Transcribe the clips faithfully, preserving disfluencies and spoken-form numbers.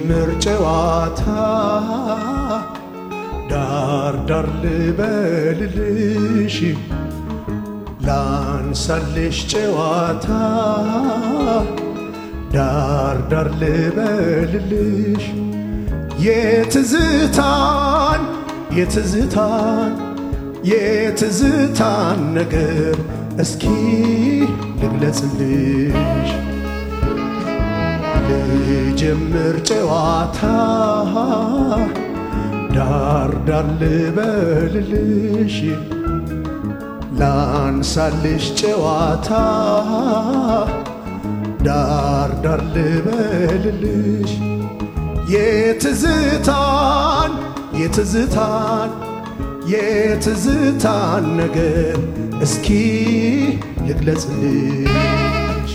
ልጀምር ጨዋታ ዳር ዳር ልበልልሽ ላንሳልሽ ጨዋታ ዳር ዳር ልበልልሽ የትዝታን የትዝታን የትዝታን ነገር እስኪ ልግለጽልሽ ልጀምር ጨዋታ ዳር ዳር ልበልልሽ ላንሳልሽ ጨዋታ ዳር ዳር ልበልልሽ የትዝታን የትዝታን የትዝታን ነገር እስኪ ልግለጽልሽ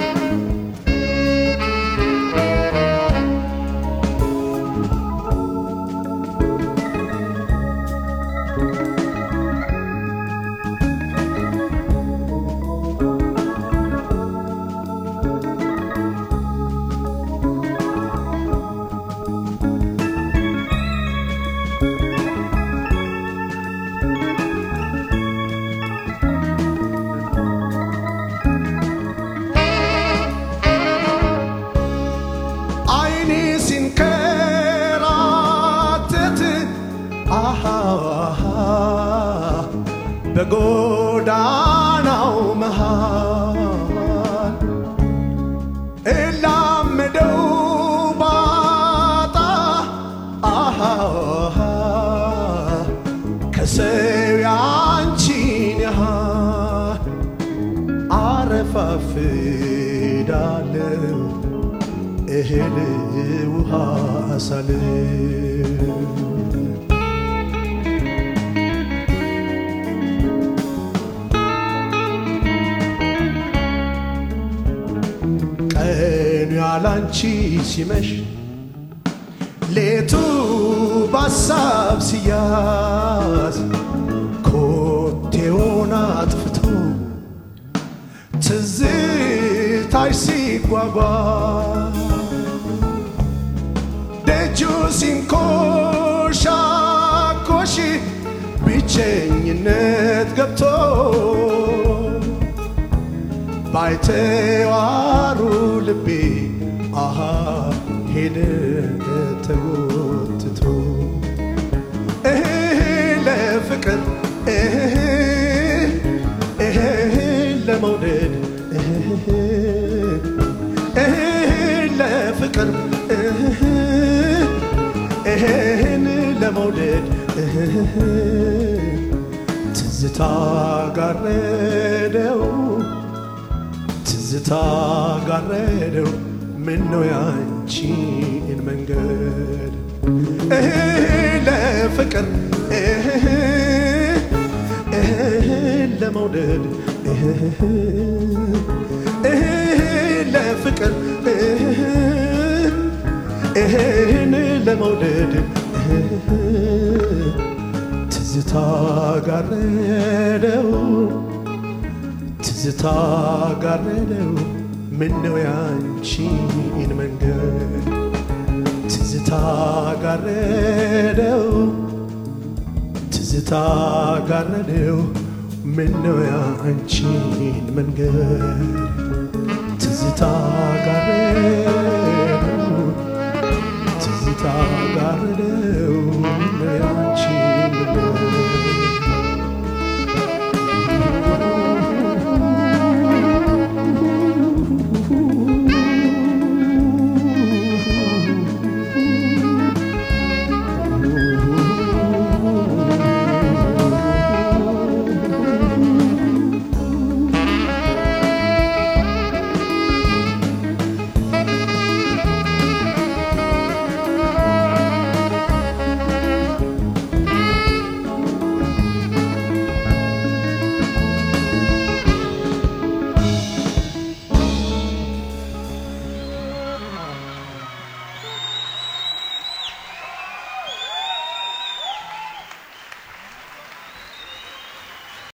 በጎዳናው መሃል እላመደው ባጣ ከሰው ያንቺን ያህል አረፋፍዳለሁ እህል ውሃ ሳልል ያላንቺ ሲመሽ ሌቱ ባሳብ ሲያዝ ኮቴውን አጥፍቶ ትዝታሽ ሲጓጓዝ ደጁ ሲንኮሻኮሽ ብቸኝነት ገብቶ ባይተዋሩ ልቤ አሃ ሄደ ተጎትቶ እህ ለፍቅር እህ እህ ለመውደድ እህ እህ ለፍቅር እህ እህን ለመውደድ እህ ትዝታ ጋረደው ትዝታ ጋረደው ምነው ያንቺን መንገድ እህ ለፍቅር እህ እህ ለመውደድ እህ እህ ለፍቅር እህ እህን ለመውደድ እህ ትዝታ ጋረደው ትዝታ ጋረደው ምነው ያንቺን መንገድ ትዝታ ጋረደው ትዝታ ጋረደው ምነው ያንቺን መንገድ ትዝታ ጋረደው ትዝታ ጋረደው